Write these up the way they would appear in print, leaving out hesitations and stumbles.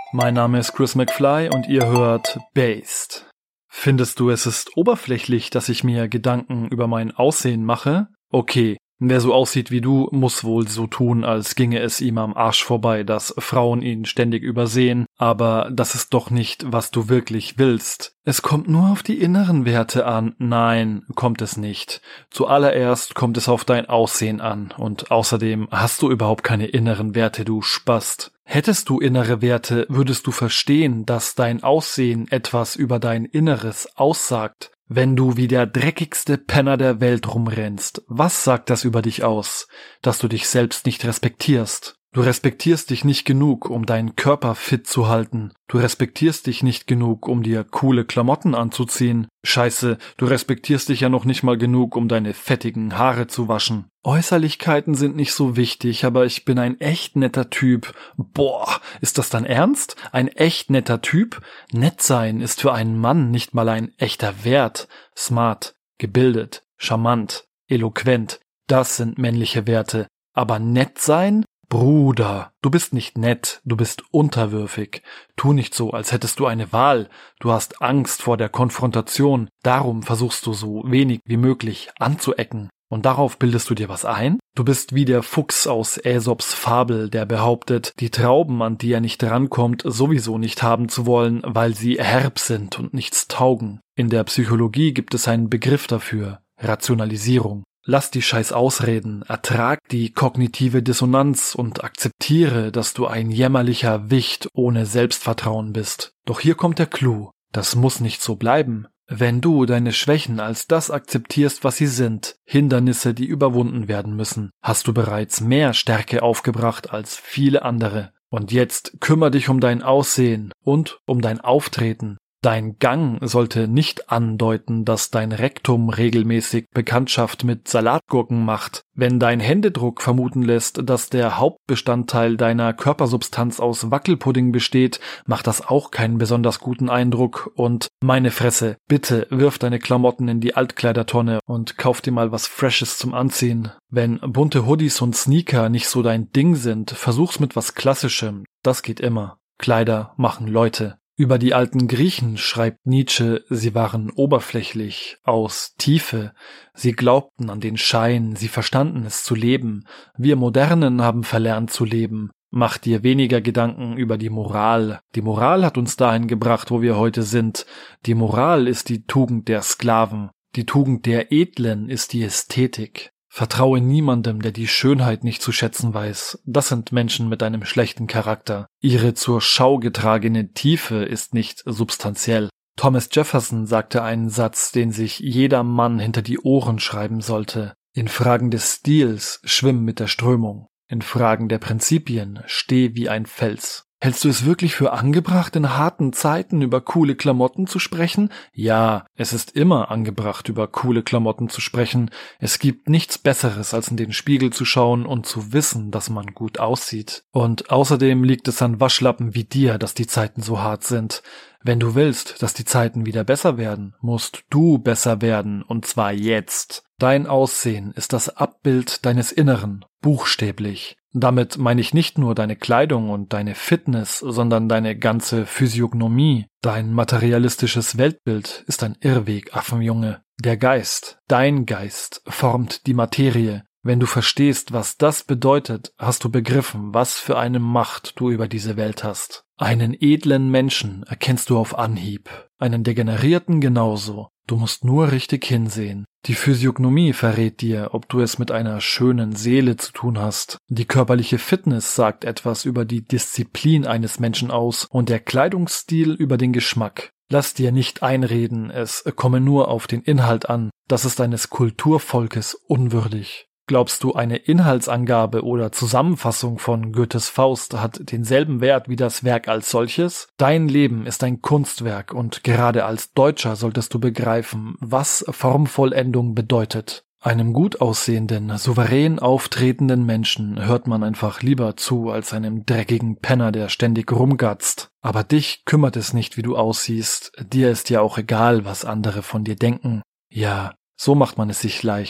Mein Name ist Chris McFly und ihr hört Based. Findest du, es ist oberflächlich, dass ich mir Gedanken über mein Aussehen mache? Okay, wer so aussieht wie du, muss wohl so tun, als ginge es ihm am Arsch vorbei, dass Frauen ihn ständig übersehen, aber das ist doch nicht, was du wirklich willst. Es kommt nur auf die inneren Werte an. Nein, kommt es nicht. Zuallererst kommt es auf dein Aussehen an und außerdem hast du überhaupt keine inneren Werte, du Spast. Hättest du innere Werte, würdest du verstehen, dass dein Aussehen etwas über dein Inneres aussagt. Wenn du wie der dreckigste Penner der Welt rumrennst, was sagt das über dich aus? Dass du dich selbst nicht respektierst. Du respektierst dich nicht genug, um deinen Körper fit zu halten. Du respektierst dich nicht genug, um dir coole Klamotten anzuziehen. Scheiße, du respektierst dich ja noch nicht mal genug, um deine fettigen Haare zu waschen. Äußerlichkeiten sind nicht so wichtig, aber ich bin ein echt netter Typ. Boah, ist das dein Ernst? Ein echt netter Typ? Nett sein ist für einen Mann nicht mal ein echter Wert. Smart, gebildet, charmant, eloquent, das sind männliche Werte. Aber nett sein? Bruder, du bist nicht nett, du bist unterwürfig. Tu nicht so, als hättest du eine Wahl. Du hast Angst vor der Konfrontation, darum versuchst du so wenig wie möglich anzuecken. Und darauf bildest du dir was ein? Du bist wie der Fuchs aus Aesops Fabel, der behauptet, die Trauben, an die er nicht rankommt, sowieso nicht haben zu wollen, weil sie herb sind und nichts taugen. In der Psychologie gibt es einen Begriff dafür: Rationalisierung. Lass die scheiß Ausreden, ertrag die kognitive Dissonanz und akzeptiere, dass du ein jämmerlicher Wicht ohne Selbstvertrauen bist. Doch hier kommt der Clou: Das muss nicht so bleiben. Wenn du deine Schwächen als das akzeptierst, was sie sind, Hindernisse, die überwunden werden müssen, hast du bereits mehr Stärke aufgebracht als viele andere. Und jetzt kümmere dich um dein Aussehen und um dein Auftreten. Dein Gang sollte nicht andeuten, dass dein Rektum regelmäßig Bekanntschaft mit Salatgurken macht. Wenn dein Händedruck vermuten lässt, dass der Hauptbestandteil deiner Körpersubstanz aus Wackelpudding besteht, macht das auch keinen besonders guten Eindruck. Und meine Fresse, bitte wirf deine Klamotten in die Altkleidertonne und kauf dir mal was Freshes zum Anziehen. Wenn bunte Hoodies und Sneaker nicht so dein Ding sind, versuch's mit was Klassischem. Das geht immer. Kleider machen Leute. Über die alten Griechen schreibt Nietzsche, sie waren oberflächlich, aus Tiefe. Sie glaubten an den Schein, sie verstanden es zu leben. Wir Modernen haben verlernt zu leben. Mach dir weniger Gedanken über die Moral. Die Moral hat uns dahin gebracht, wo wir heute sind. Die Moral ist die Tugend der Sklaven. Die Tugend der Edlen ist die Ästhetik. Vertraue niemandem, der die Schönheit nicht zu schätzen weiß. Das sind Menschen mit einem schlechten Charakter. Ihre zur Schau getragene Tiefe ist nicht substanziell. Thomas Jefferson sagte einen Satz, den sich jeder Mann hinter die Ohren schreiben sollte: In Fragen des Stils schwimm mit der Strömung. In Fragen der Prinzipien steh wie ein Fels. Hältst du es wirklich für angebracht, in harten Zeiten über coole Klamotten zu sprechen? Ja, es ist immer angebracht, über coole Klamotten zu sprechen. Es gibt nichts Besseres, als in den Spiegel zu schauen und zu wissen, dass man gut aussieht. Und außerdem liegt es an Waschlappen wie dir, dass die Zeiten so hart sind. Wenn du willst, dass die Zeiten wieder besser werden, musst du besser werden, und zwar jetzt. Dein Aussehen ist das Abbild deines Inneren, buchstäblich. Damit meine ich nicht nur deine Kleidung und deine Fitness, sondern deine ganze Physiognomie. Dein materialistisches Weltbild ist ein Irrweg, Affenjunge. Der Geist, dein Geist, formt die Materie. Wenn du verstehst, was das bedeutet, hast du begriffen, was für eine Macht du über diese Welt hast. Einen edlen Menschen erkennst du auf Anhieb, einen Degenerierten genauso. Du musst nur richtig hinsehen. Die Physiognomie verrät dir, ob du es mit einer schönen Seele zu tun hast. Die körperliche Fitness sagt etwas über die Disziplin eines Menschen aus und der Kleidungsstil über den Geschmack. Lass dir nicht einreden, es komme nur auf den Inhalt an. Das ist eines Kulturvolkes unwürdig. Glaubst du, eine Inhaltsangabe oder Zusammenfassung von Goethes Faust hat denselben Wert wie das Werk als solches? Dein Leben ist ein Kunstwerk und gerade als Deutscher solltest du begreifen, was Formvollendung bedeutet. Einem gut aussehenden, souverän auftretenden Menschen hört man einfach lieber zu als einem dreckigen Penner, der ständig rumgatzt. Aber dich kümmert es nicht, wie du aussiehst. Dir ist ja auch egal, was andere von dir denken. Ja, so macht man es sich leicht.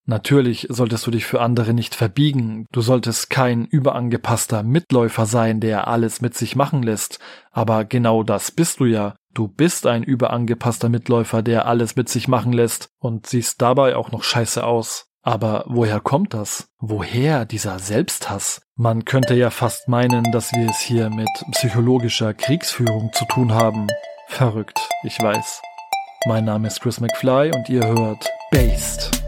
Natürlich solltest du dich für andere nicht verbiegen, du solltest kein überangepasster Mitläufer sein, der alles mit sich machen lässt, aber genau das bist du ja. Du bist ein überangepasster Mitläufer, der alles mit sich machen lässt und siehst dabei auch noch scheiße aus. Aber woher kommt das? Woher dieser Selbsthass? Man könnte ja fast meinen, dass wir es hier mit psychologischer Kriegsführung zu tun haben. Verrückt, ich weiß. Mein Name ist Chris McFly und ihr hört Based.